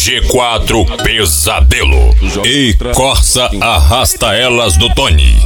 G4 Pesadelo e Corsa Arrasta Elas do Tony.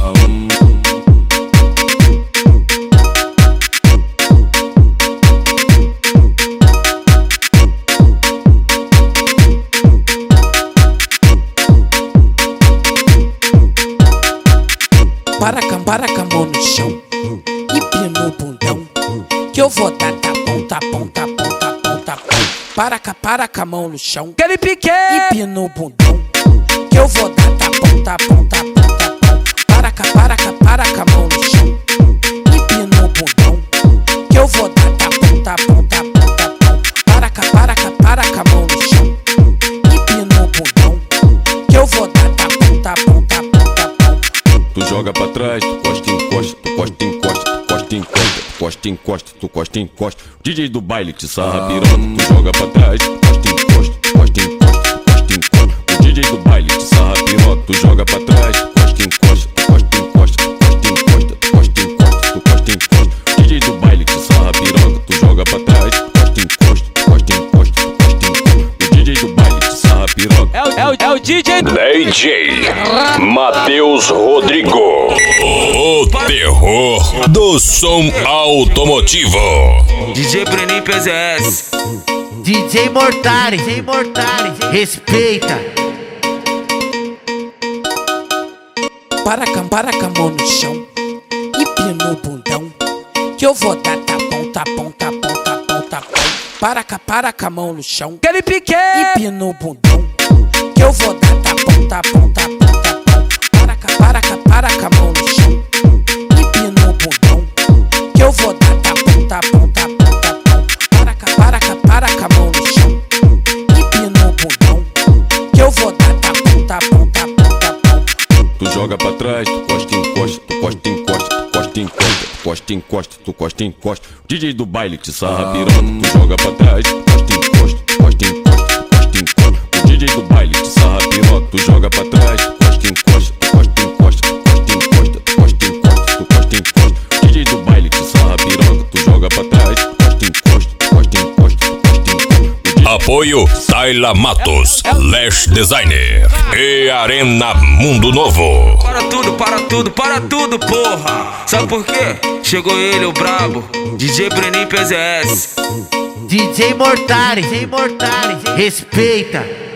Para com a mão no chão e pino o bundão, que eu vou dar tapão, tapão, tapão, tapão, tapão. Para com a mão no chão, Aquele pique e pino o bundão, que eu vou dar tapão, tapão, tapão, tapão. Para com a mão no chão e pino o bundão, que eu vou dar tapão, tapão, tapão, tapão. Para com a mão no chão e pino o bundão, que eu vou dar tapão, tapão, tapão, tapão. Tu joga pra trás, tu costa, encosta, tu costa, encosta, tu costa, encosta, tu costa, encosta, tu costa, encosta. DJ do baile te sarra piroca, tu joga pra trás, tu costa, encosta, tu costa, encosta, tu costa, encosta. O DJ do baile te sarra piroca, tu joga pra trás, tu costa, encosta, tu costa, encosta, tu costa, encosta, tu costa, encosta, tu costa, encosta. O DJ do baile te sarra piroca, tu joga pra trás, tu costa, encosta, tu costa, encosta, tu costa, encosta. O DJ do baile te sarra piroca. É o DJ DJ Matheus Rodrigo, o terror do som automotivo. DJ Breninho PZS, DJ Mortari, respeita. Para com a mão no chão e pino o bundão, que eu vou dar tapão, tapão, tapão, tapão, tapão. Para com a mão no chão Aquele pique e pino o bundão, que eu vou dar tapão, tapão, tapão, tapão. Para com a mão no chão e pino o bundão, que eu vou dar tapão, tapão, tapão, tapão. Para com a mão no chão e pino o bundão, que eu vou dar tapão, tapão, tapão, tapão. Tu joga pra trás, tu costa, encosta, tu costa, encosta, tu costa, encosta, tu costa, encosta, tu costa, encosta. O DJ do baile te sarra piroca, tu joga pra trás, tu costa, encosta, tu costa, encosta, tu costa, encosta. O DJ do baile te sarra piroca, tu joga pra trás, tu costa, encosta, tu costa, encosta, tu costa, encosta, tu costa, encosta, tu costa, encosta. O DJ do baile te sarra piroca, tu joga pra trás, tu costa, encosta, tu costa, encosta, tu costa, encosta. Apoio Tayla Matos, Lash Designer e Arena Mundo Novo. para tudo, porra. Sabe por quê? Chegou ele, o brabo, DJ Breninho PZS. DJ Mortari, respeita.